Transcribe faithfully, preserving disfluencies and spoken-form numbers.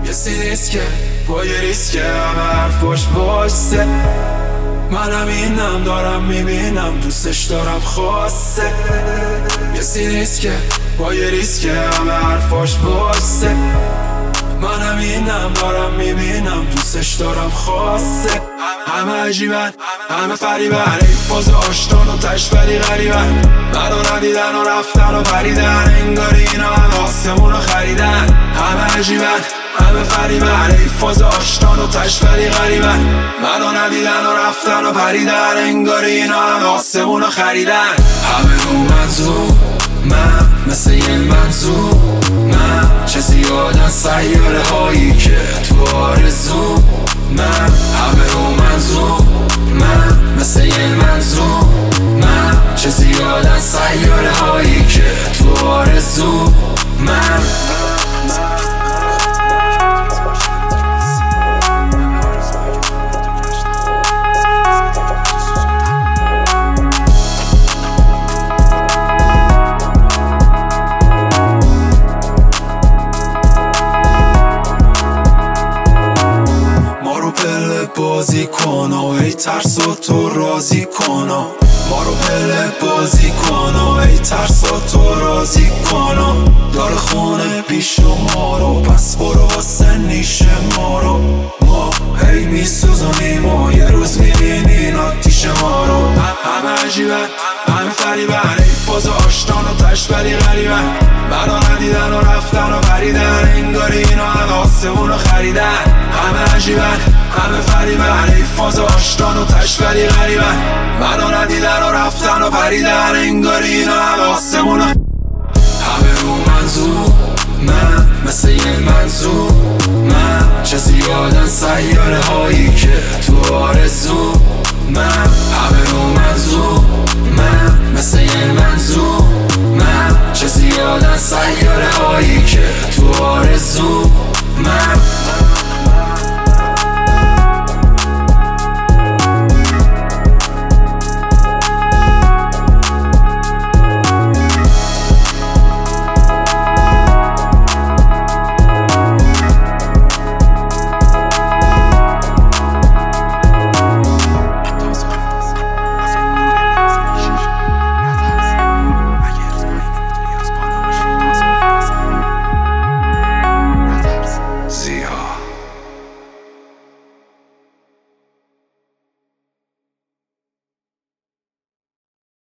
کسی نیست که پای ریسکه همه حرفاش واسه منم اینم دارم میبینم دوستش دارم خواسته کسی نیست که پای ریسکه همه حرفاش واسه منم اینم دارم میبینم دوستش دارم خواسته همه عجیبن همه فریبن ای فاز آشتان و تش ولی غریبن منو ندیدن و رفتن و پریدن انگاری اینا همه آسمون رو خریدن همه عجیبن همه فریبن ای فاز آشتان و تش ولی غریبن منو ندیدن و رفتن و پریدن انگاری اینا همه آسمون رو خریدن همه رو منظور من مثل یه منظور من چه زیادن سیاره هایی که تو آرزو من همه رو منظور من مثل یه منظور من چه زیادن سیاره هایی که تو آرزو من بازی کن و ای ترسا تو راضی کن و ما رو پله بازی کن و ای ترسا تو راضی کن و داره خونه پیش ما رو پس برو واسه نیش ما رو ما هی میسوزونیم و یه روز میبینین آتیش ما رو همه عجیبن همه فریبن ای فاز آشتان و تش ولی غریبن منو ندیدن و رفتن و پریدن انگاری اینا همه آسمون رو خریدن همه عجیبن همه فریبن ای فاز آشتان و تش ولی غریبن منو ندیدن و رفتن و پریدن انگاری اینا همه آسمون همه رو منظور من مثل یه منظور من چه زیادن سیاره هایی که تو آرزو من